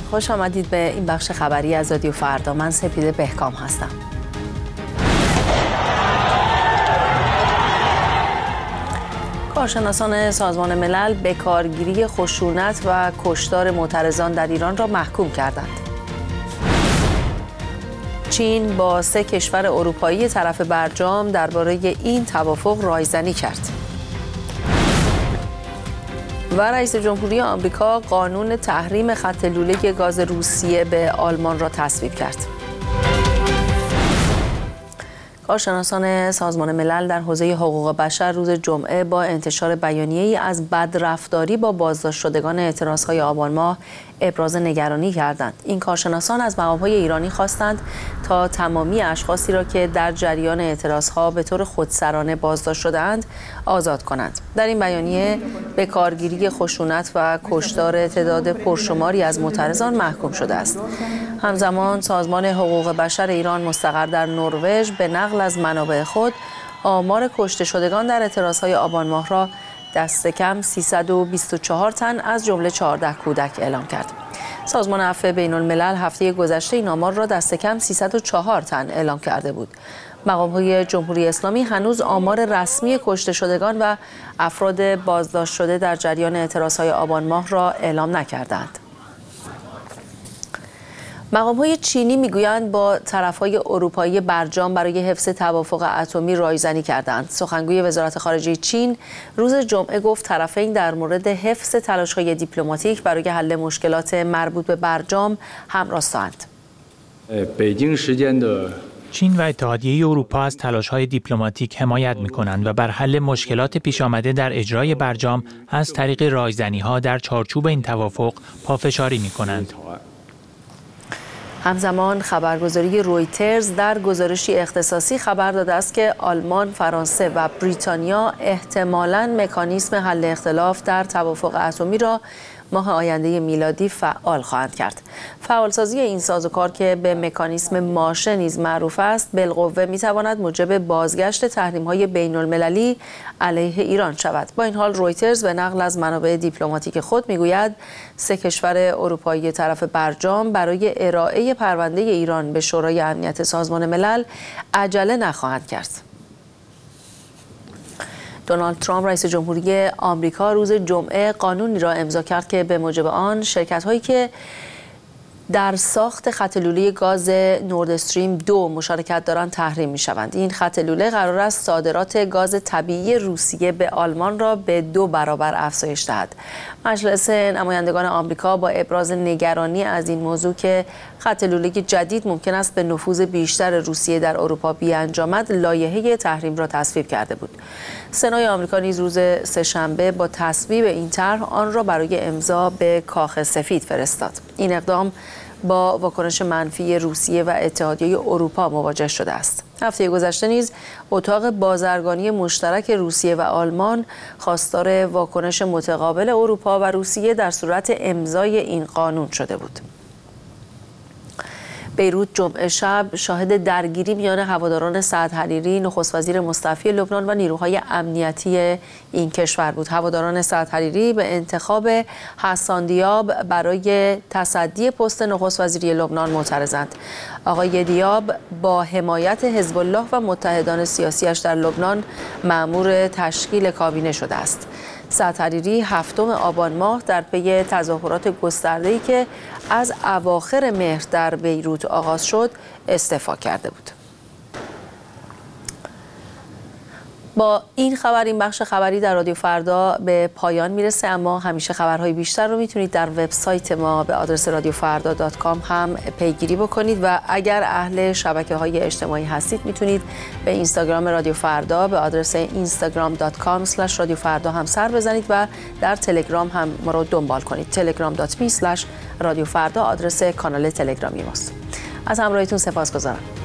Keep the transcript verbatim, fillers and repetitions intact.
خوش آمدید به این بخش خبری از رادیو فردا. من سپیده بهکام هستم. کارشناسان سازمان ملل به کارگیری خشونت و کشتار معترضان در ایران را محکوم کردند. چین با سه کشور اروپایی طرف برجام درباره این توافق رایزنی کرد. و رئیس جمهوری آمریکا قانون تحریم خط لوله گاز روسیه به آلمان را تصویب کرد. کارشناسان سازمان ملل در حوزه حقوق بشر روز جمعه با انتشار بیانیه‌ای از بدرفتاری با بازداشت شدگان اعتراضهای آبان ماه ابراز نگرانی کردند. این کارشناسان از مقام‌های ایرانی خواستند تا تمامی اشخاصی را که در جریان اعتراضها به طور خودسرانه بازداشت شده‌اند آزاد کنند. در این بیانیه به کارگیری خشونت و کشتار تعداد پرشماری از معترضان محکوم شده است. همزمان سازمان حقوق بشر ایران مستقر در نروژ به نقل از منابع خود آمار کشته شدگان در اعتراضهای آبان ماه را دست کم سیصد و بیست و چهار تن از جمله چهارده کودک اعلام کرد. سازمان عفو بین الملل هفته گذشته این آمار را دست کم سیصد و چهار تن اعلام کرده بود. مقام‌های جمهوری اسلامی هنوز آمار رسمی کشته شدگان و افراد بازداشت شده در جریان اعتراضهای آبان ماه را اعلام نکردند. مقام‌های چینی میگویند با طرف‌های اروپایی برجام برای حفظ توافق اتمی رایزنی کردند. سخنگوی وزارت خارجه چین روز جمعه گفت طرفین در مورد حفظ تلاش‌های دیپلماتیک برای حل مشکلات مربوط به برجام همراستند. چین و اتحادیه اروپا از تلاش‌های دیپلماتیک حمایت می‌کنند و بر حل مشکلات پیش آمده در اجرای برجام از طریق رایزنی‌ها در چارچوب این توافق پافشاری می‌کنند. همزمان خبرگزاری رویترز در گزارشی اختصاصی خبر داده است که آلمان، فرانسه و بریتانیا احتمالاً مکانیزم حل اختلاف در توافق اتمی را ماه آینده میلادی فعال خواهند کرد. فعالسازی این سازوکار که به مکانیزم ماشه نیز معروف است، بالقوه میتواند موجب بازگشت تحریم‌های بین‌المللی علیه ایران شود. با این حال رویترز به نقل از منابع دیپلماتیک خود میگوید سه کشور اروپایی طرف برجام برای ارائه پرونده ایران به شورای امنیت سازمان ملل عجله نخواهند کرد. دونالد ترامپ رئیس جمهوری آمریکا روز جمعه قانونی را امضا کرد که به موجب آن شرکت‌هایی که در ساخت خط لوله گاز نورد استریم دو مشارکت دارند تحریم می‌شوند. این خط لوله قرار است صادرات گاز طبیعی روسیه به آلمان را به دو برابر افزایش دهد. مجلس نمایندگان آمریکا با ابراز نگرانی از این موضوع که خط لوله جدید ممکن است به نفوذ بیشتر روسیه در اروپا بیانجامد، لایحه تحریم را تصویب کرده بود. سنای آمریکا نیز روز سه‌شنبه با تصویب این طرح آن را برای امضا به کاخ سفید فرستاد. این اقدام با واکنش منفی روسیه و اتحادیه اروپا مواجه شده است. هفته گذشته نیز اتاق بازرگانی مشترک روسیه و آلمان خواستار واکنش متقابل اروپا و روسیه در صورت امضای این قانون شده بود. بیروت جمعه شب شاهد درگیری میان هواداران سعد حریری، نخست وزیر مستعفی لبنان و نیروهای امنیتی این کشور بود. هواداران سعد حریری به انتخاب حسان دیاب برای تصدی پست نخست وزیری لبنان معترضند. آقای دیاب با حمایت حزب الله و متحدان سیاسیش در لبنان مأمور تشکیل کابینه شده است. سعد حریری هفتم آبان ماه در پی تظاهرات گسترده‌ای که از اواخر مهر در بیروت آغاز شد استعفا کرده بود. با این خبر این بخش خبری در رادیو فردا به پایان میرسه، اما همیشه خبرهای بیشتر رو میتونید در وبسایت ما به آدرس رادیو فردا دات کام هم پیگیری بکنید و اگر اهل شبکه‌های اجتماعی هستید میتونید به اینستاگرام رادیو فردا به آدرس اینستاگرام دات کام اسلش رادیو فردا هم سر بزنید و در تلگرام هم ما رو دنبال کنید. تلگرام دات می اسلش رادیو فردا آدرس کانال تلگرامی ماست. از همراهیتون سپاسگزارم.